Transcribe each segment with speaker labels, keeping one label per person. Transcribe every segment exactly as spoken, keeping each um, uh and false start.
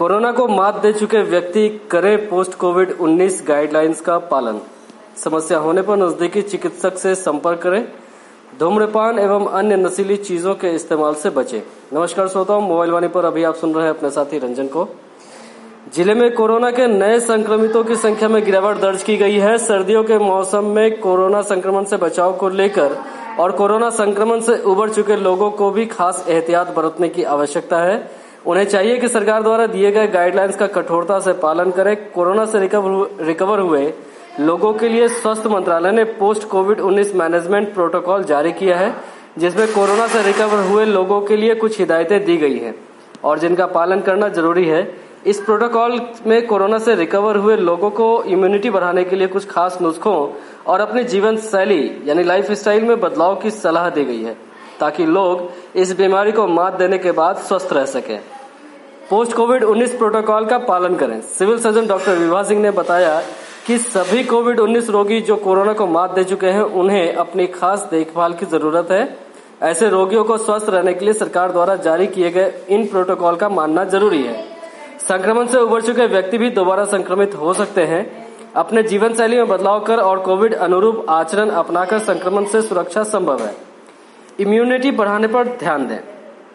Speaker 1: Corona को मात दे चुके व्यक्ति करें पोस्ट कोविड उन्नीस गाइडलाइंस का पालन। समस्या होने पर नजदीकी चिकित्सक से संपर्क करें। धूम्रपान एवं अन्य नशीली चीजों के इस्तेमाल से बचें। नमस्कार श्रोताओं, मोबाइल वाणी पर अभी आप सुन रहे हैं अपने साथी रंजन को। जिले में कोरोना के नए संक्रमितों की संख्या में गिरावट दर्ज की गई है। सर्दियों के मौसम में कोरोना संक्रमण से बचाव को लेकर और कोरोना संक्रमण से उबर चुके लोगों को भी खास एहतियात बरतने की आवश्यकता है। उन्हें चाहिए कि सरकार द्वारा दिए गए गाइडलाइंस का कठोरता से पालन करें। कोरोना से रिकवर रिकवर हुए लोगों के लिए स्वास्थ्य मंत्रालय ने पोस्ट कोविड उन्नीस मैनेजमेंट प्रोटोकॉल जारी किया है, जिसमें कोरोना से रिकवर हुए लोगों के लिए कुछ हिदायतें दी गई हैं और जिनका पालन करना जरूरी है। इस प्रोटोकॉल में कोरोना से रिकवर हुए लोगों को इम्यूनिटी बढ़ाने के लिए कुछ खास नुस्खों और अपनी जीवन शैली यानी लाइफ स्टाइल में बदलाव की सलाह दी गई है, ताकि लोग इस बीमारी को मात देने के बाद स्वस्थ रह सकें। पोस्ट कोविड उन्नीस प्रोटोकॉल का पालन करें। Civil surgeon doctor Vibha Singh ने बताया कि सभी कोविड उन्नीस रोगी जो कोरोना को मात दे चुके हैं, उन्हें अपनी खास देखभाल की जरूरत है। ऐसे रोगियों को स्वस्थ रहने के लिए सरकार द्वारा जारी किए गए इन प्रोटोकॉल का मानना जरूरी है। संक्रमण से उबर चुके व्यक्ति भी दोबारा संक्रमित हो सकते हैं। अपने जीवन शैली में बदलाव कर और कोविड अनुरूप आचरण अपनाकर संक्रमण से सुरक्षा संभव है। इम्यूनिटी बढ़ाने पर ध्यान दें।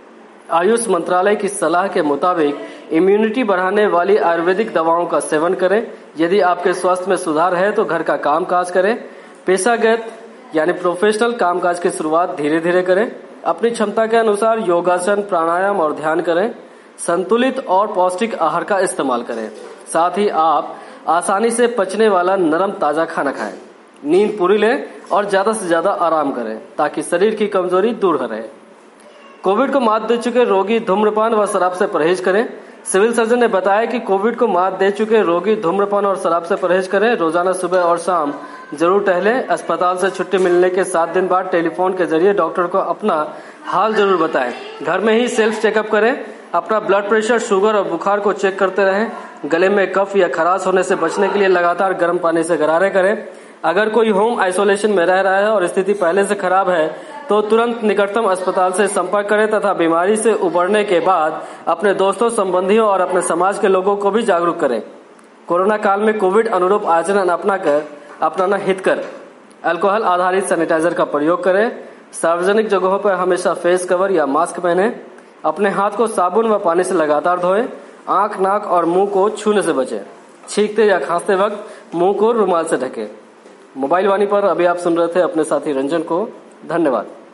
Speaker 1: आयुष मंत्रालय की सलाह के मुताबिक इम्यूनिटी बढ़ाने वाली आयुर्वेदिक दवाओं का सेवन करें। यदि आपके स्वास्थ्य में सुधार है तो घर का कामकाज करें। पेशागत यानी प्रोफेशनल कामकाज की शुरुआत धीरे धीरे करें। अपनी क्षमता के अनुसार योगासन, प्राणायाम और ध्यान करें। संतुलित और पौष्टिक आहार का इस्तेमाल करें। साथ ही आप आसानी से पचने वाला नरम ताजा खाना खाएं। नींद पूरी लें और ज्यादा से ज्यादा आराम करें, ताकि शरीर की कमजोरी दूर रहे। कोविड को मात दे चुके रोगी धूम्रपान व शराब से परहेज करें। सिविल सर्जन ने बताया कि कोविड को मात दे चुके रोगी धूम्रपान और शराब से परहेज करें। रोजाना सुबह और शाम जरूर टहलें। अस्पताल से छुट्टी मिलने के सात दिन बाद टेलीफोन के जरिए डॉक्टर को अपना हाल जरूर बताएं। घर में ही सेल्फ चेकअप करें। अपना ब्लड प्रेशर, शुगर और बुखार को चेक करते रहें। गले में कफ या खराश होने से बचने के लिए लगातार गर्म पानी से गरारे करें। अगर कोई होम आइसोलेशन में रह रहा है और स्थिति पहले से खराब है तो तुरंत निकटतम अस्पताल से संपर्क करें तथा बीमारी से उबरने के बाद अपने दोस्तों, संबंधियों और अपने समाज के लोगों को भी जागरूक करें। कोरोना काल में कोविड अनुरूप आचरण अपनाकर अपनाना हितकर। अल्कोहल आधारित सैनिटाइजर का प्रयोग करें। सार्वजनिक जगहों पर हमेशा फेस कवर या मास्क पहने। अपने हाथ को साबुन व पानी से लगातार धोएं। आंख, नाक और मुंह को छूने से बचें। छींकते या खांसते वक्त मुंह को रुमाल से ढकें। मोबाइल वाणी पर अभी आप सुन रहे थे अपने साथी रंजन को। धन्यवाद।